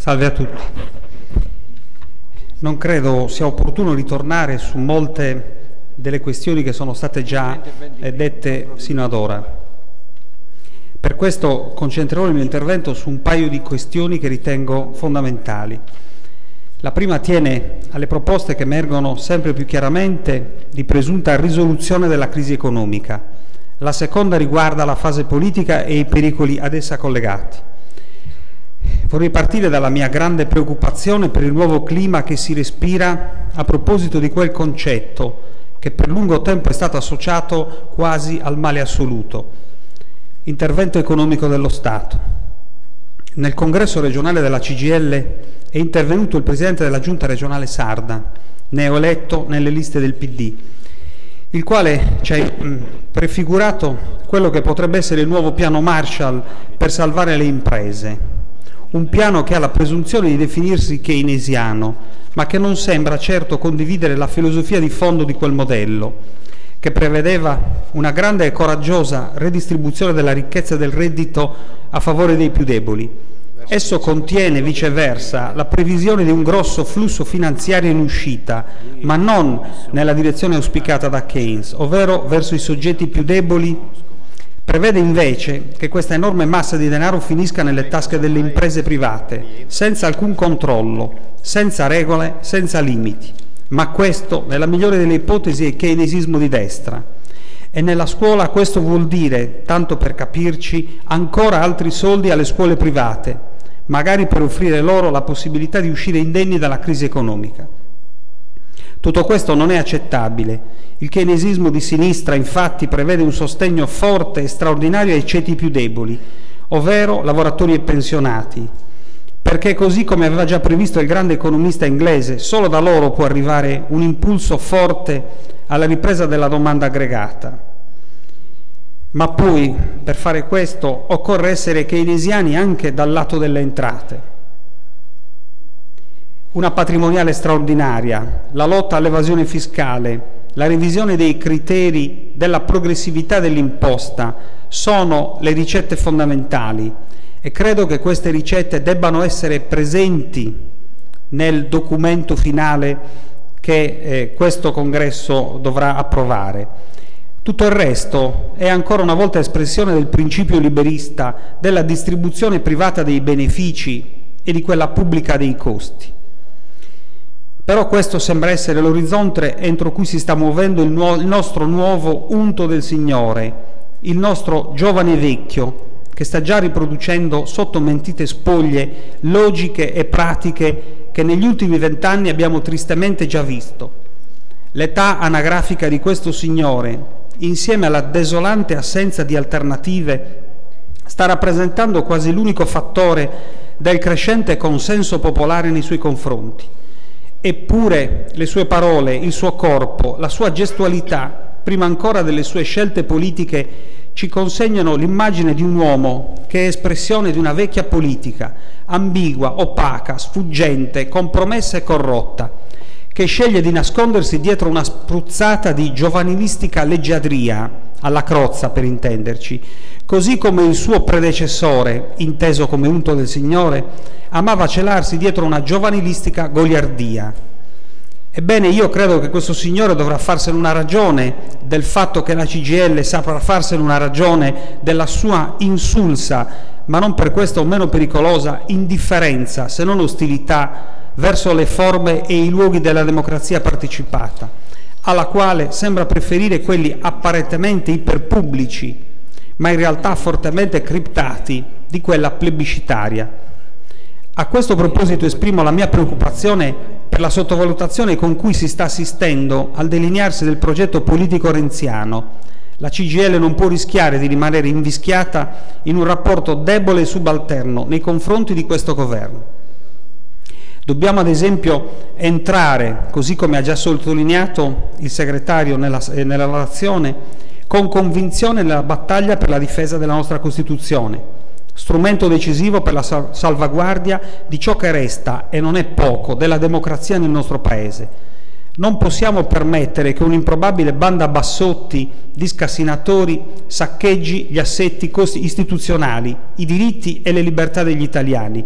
Salve a tutti. Non credo sia opportuno ritornare su molte delle questioni che sono state già dette sino ad ora. Per questo concentrerò il mio intervento su un paio di questioni che ritengo fondamentali. La prima attiene alle proposte che emergono sempre più chiaramente di presunta risoluzione della crisi economica. La seconda riguarda la fase politica e i pericoli ad essa collegati. Vorrei partire dalla mia grande preoccupazione per il nuovo clima che si respira a proposito di quel concetto che per lungo tempo è stato associato quasi al male assoluto: intervento economico dello Stato. Nel congresso regionale della CGIL è intervenuto il presidente della giunta regionale sarda, neoeletto nelle liste del PD, il quale ci ha prefigurato quello che potrebbe essere il nuovo piano Marshall per salvare le imprese. Un piano che ha la presunzione di definirsi keynesiano, ma che non sembra certo condividere la filosofia di fondo di quel modello, che prevedeva una grande e coraggiosa redistribuzione della ricchezza e del reddito a favore dei più deboli. Esso contiene, viceversa, la previsione di un grosso flusso finanziario in uscita, ma non nella direzione auspicata da Keynes, ovvero verso i soggetti più deboli. Prevede invece che questa enorme massa di denaro finisca nelle tasche delle imprese private, senza alcun controllo, senza regole, senza limiti. Ma questo, nella migliore delle ipotesi, è keynesismo di destra. E nella scuola questo vuol dire, tanto per capirci, ancora altri soldi alle scuole private, magari per offrire loro la possibilità di uscire indenni dalla crisi economica. Tutto questo non è accettabile. Il keynesismo di sinistra, infatti, prevede un sostegno forte e straordinario ai ceti più deboli, ovvero lavoratori e pensionati, perché così come aveva già previsto il grande economista inglese, solo da loro può arrivare un impulso forte alla ripresa della domanda aggregata. Ma poi, per fare questo, occorre essere keynesiani anche dal lato delle entrate. Una patrimoniale straordinaria, la lotta all'evasione fiscale, la revisione dei criteri della progressività dell'imposta sono le ricette fondamentali e credo che queste ricette debbano essere presenti nel documento finale che questo congresso dovrà approvare. Tutto il resto è ancora una volta espressione del principio liberista della distribuzione privata dei benefici e di quella pubblica dei costi. Però questo sembra essere l'orizzonte entro cui si sta muovendo il nostro nuovo unto del Signore, il nostro giovane vecchio, che sta già riproducendo sotto mentite spoglie logiche e pratiche che negli ultimi 20 anni abbiamo tristemente già visto. L'età anagrafica di questo Signore, insieme alla desolante assenza di alternative, sta rappresentando quasi l'unico fattore del crescente consenso popolare nei suoi confronti. Eppure le sue parole, il suo corpo, la sua gestualità, prima ancora delle sue scelte politiche, ci consegnano l'immagine di un uomo che è espressione di una vecchia politica, ambigua, opaca, sfuggente, compromessa e corrotta, che sceglie di nascondersi dietro una spruzzata di giovanilistica leggiadria, alla Crozza per intenderci, così come il suo predecessore, inteso come unto del Signore, amava celarsi dietro una giovanilistica goliardia. Ebbene, io credo che questo Signore dovrà farsene una ragione del fatto che la CGIL saprà farsene una ragione della sua insulsa, ma non per questo meno pericolosa, indifferenza, se non ostilità, verso le forme e i luoghi della democrazia partecipata, alla quale sembra preferire quelli apparentemente iperpubblici, ma in realtà fortemente criptati, di quella plebiscitaria. A questo proposito esprimo la mia preoccupazione per la sottovalutazione con cui si sta assistendo al delinearsi del progetto politico renziano. La CGIL non può rischiare di rimanere invischiata in un rapporto debole e subalterno nei confronti di questo governo. Dobbiamo ad esempio entrare, così come ha già sottolineato il segretario nella relazione, con convinzione nella battaglia per la difesa della nostra Costituzione, strumento decisivo per la salvaguardia di ciò che resta, e non è poco, della democrazia nel nostro Paese. Non possiamo permettere che un'improbabile banda bassotti di scassinatori saccheggi gli assetti istituzionali, i diritti e le libertà degli italiani,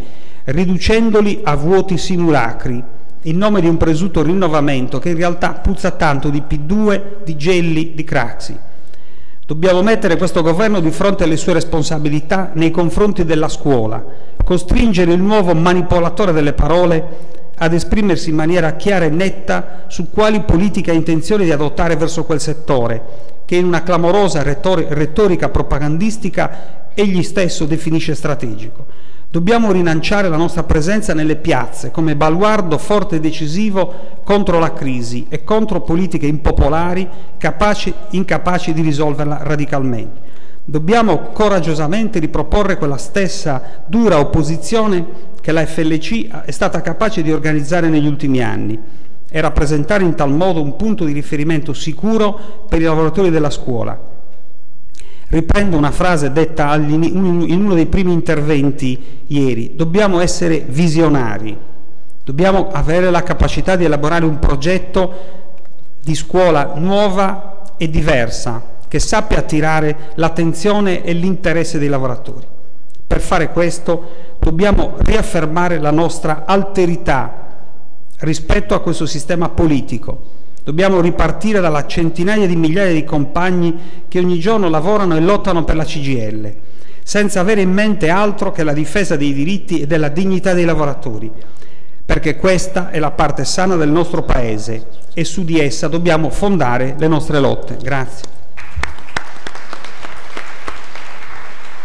riducendoli a vuoti simulacri, in nome di un presunto rinnovamento che in realtà puzza tanto di P2, di Gelli, di Craxi. Dobbiamo mettere questo governo di fronte alle sue responsabilità nei confronti della scuola, costringere il nuovo manipolatore delle parole ad esprimersi in maniera chiara e netta su quali politiche ha intenzione di adottare verso quel settore, che in una clamorosa retorica propagandistica egli stesso definisce strategico. Dobbiamo rilanciare la nostra presenza nelle piazze come baluardo forte e decisivo contro la crisi e contro politiche impopolari incapaci di risolverla radicalmente. Dobbiamo coraggiosamente riproporre quella stessa dura opposizione che la FLC è stata capace di organizzare negli ultimi anni e rappresentare in tal modo un punto di riferimento sicuro per i lavoratori della scuola. Riprendo una frase detta in uno dei primi interventi ieri: dobbiamo essere visionari, dobbiamo avere la capacità di elaborare un progetto di scuola nuova e diversa, che sappia attirare l'attenzione e l'interesse dei lavoratori. Per fare questo dobbiamo riaffermare la nostra alterità rispetto a questo sistema politico. Dobbiamo ripartire dalla centinaia di migliaia di compagni che ogni giorno lavorano e lottano per la CGIL, senza avere in mente altro che la difesa dei diritti e della dignità dei lavoratori, perché questa è la parte sana del nostro Paese e su di essa dobbiamo fondare le nostre lotte. Grazie.